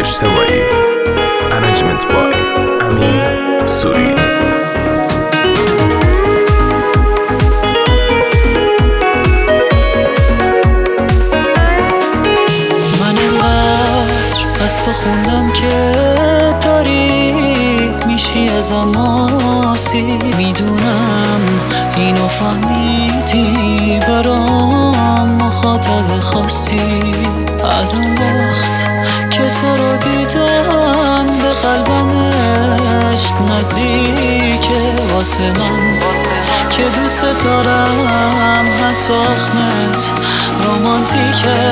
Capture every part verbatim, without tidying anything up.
اجتماعی. Arrangement by امین سوری. من اینقدر از تو خوندم که داری میشی از اماسی، میدونم اینو فهمیدی برام مخاطب خاصی. از اون وقت که تو رو دیدم به قلبم عشق نزدیکه، واسه من که دوست دارم حتی آخمت رومانتیکه.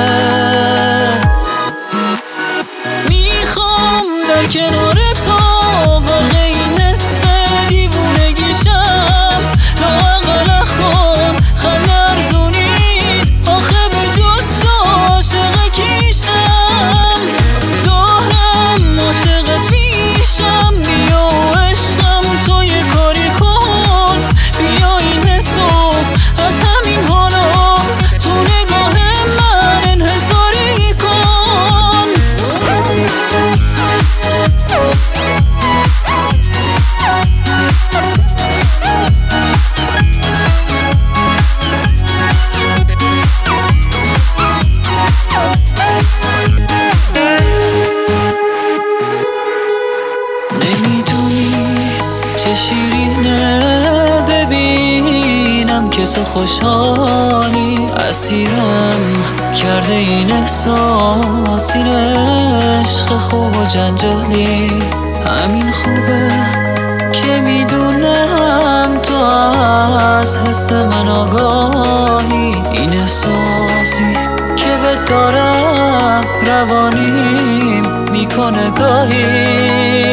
میخوام در کنار تو واقعی نسه دیوونگیشم، لااقل کن خنده ارزونید آخه به جز تو عاشق کیشم. دارم عاشقت میشم، بیا و عشقم تو یه کاری کن، بیا این حسو از همین حالا تو نگاه من انحصاری کن. نمیدونی چه شیرینه ببینم که تو خوشحالی، اسیرم کرده این احساس، این عشق خوب و جنجالی. همین خوبه که میدونم تو از حس من آگاهی، این احساسی که بهت دارم روانیم میکنه گاهی.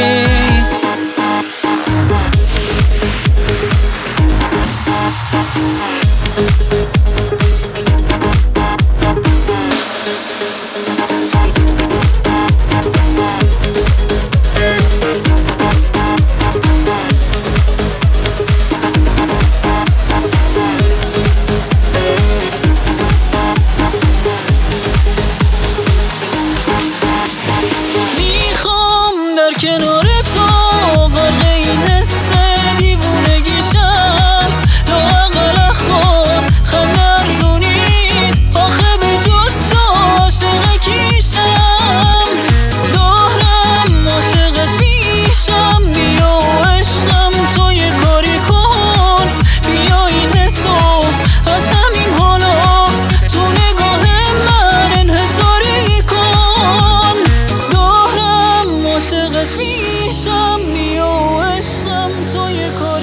کنار تو واقعی نسه دیوونگیشم، لااقل کن خنده ارزونید آخه به جز تو عاشق کیشم. دارم عاشقت میشم، بیا و عشقم تو یه کاری کن، بیا این حسو از همین حالا تو نگاه من انحصاری کن. دارم عاشقت میشم، بیا و عشقم تو یه کاری